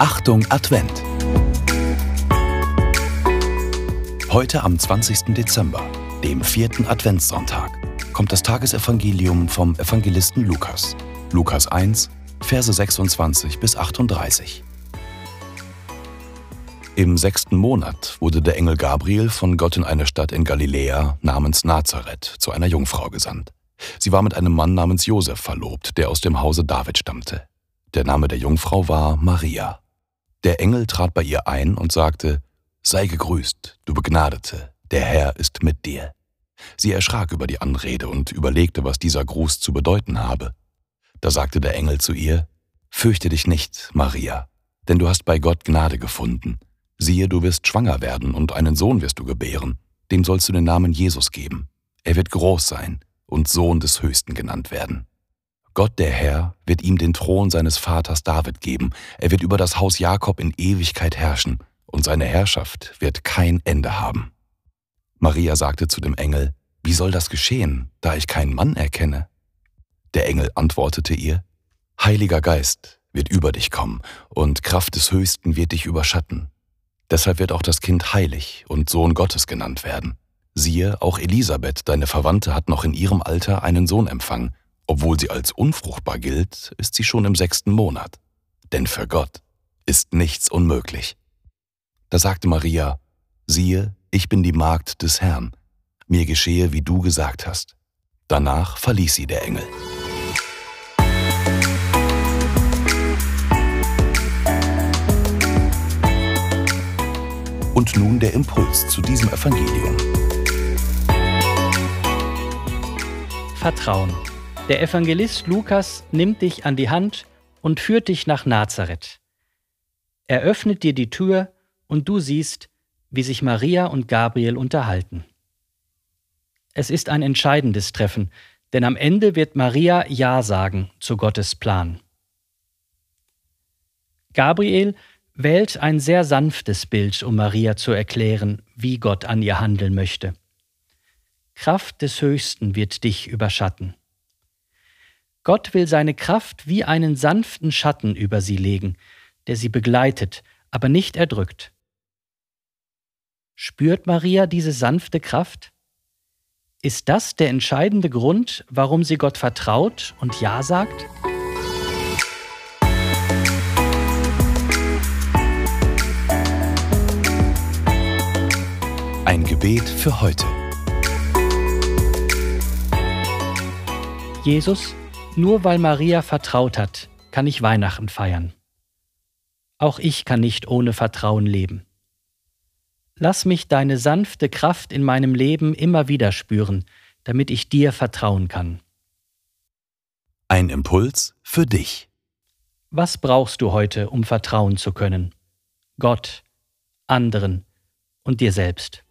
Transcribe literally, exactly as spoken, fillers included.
Achtung Advent! Heute am zwanzigsten Dezember, dem vierten Adventssonntag, kommt das Tagesevangelium vom Evangelisten Lukas. Lukas eins, Verse sechsundzwanzig bis achtunddreißig. Im sechsten Monat wurde der Engel Gabriel von Gott in eine Stadt in Galiläa namens Nazareth zu einer Jungfrau gesandt. Sie war mit einem Mann namens Josef verlobt, der aus dem Hause David stammte. Der Name der Jungfrau war Maria. Der Engel trat bei ihr ein und sagte: »Sei gegrüßt, du Begnadete, der Herr ist mit dir.« Sie erschrak über die Anrede und überlegte, was dieser Gruß zu bedeuten habe. Da sagte der Engel zu ihr: »Fürchte dich nicht, Maria, denn du hast bei Gott Gnade gefunden. Siehe, du wirst schwanger werden und einen Sohn wirst du gebären. Dem sollst du den Namen Jesus geben. Er wird groß sein und Sohn des Höchsten genannt werden. Gott, der Herr, wird ihm den Thron seines Vaters David geben. Er wird über das Haus Jakob in Ewigkeit herrschen, und seine Herrschaft wird kein Ende haben.« Maria sagte zu dem Engel: »Wie soll das geschehen, da ich keinen Mann erkenne?« Der Engel antwortete ihr: »Heiliger Geist wird über dich kommen, und Kraft des Höchsten wird dich überschatten. Deshalb wird auch das Kind heilig und Sohn Gottes genannt werden. Siehe, auch Elisabeth, deine Verwandte, hat noch in ihrem Alter einen Sohn empfangen. Obwohl sie als unfruchtbar gilt, ist sie schon im sechsten Monat. Denn für Gott ist nichts unmöglich.« Da sagte Maria: »Siehe, ich bin die Magd des Herrn. Mir geschehe, wie du gesagt hast.« Danach verließ sie der Engel. Und nun der Impuls zu diesem Evangelium. Vertrauen. Der Evangelist Lukas nimmt dich an die Hand und führt dich nach Nazareth. Er öffnet dir die Tür und du siehst, wie sich Maria und Gabriel unterhalten. Es ist ein entscheidendes Treffen, denn am Ende wird Maria Ja sagen zu Gottes Plan. Gabriel wählt ein sehr sanftes Bild, um Maria zu erklären, wie Gott an ihr handeln möchte. Kraft des Höchsten wird dich überschatten. Gott will seine Kraft wie einen sanften Schatten über sie legen, der sie begleitet, aber nicht erdrückt. Spürt Maria diese sanfte Kraft? Ist das der entscheidende Grund, warum sie Gott vertraut und Ja sagt? Ein Gebet für heute. Jesus, nur weil Maria vertraut hat, kann ich Weihnachten feiern. Auch ich kann nicht ohne Vertrauen leben. Lass mich deine sanfte Kraft in meinem Leben immer wieder spüren, damit ich dir vertrauen kann. Ein Impuls für dich. Was brauchst du heute, um vertrauen zu können? Gott, anderen und dir selbst.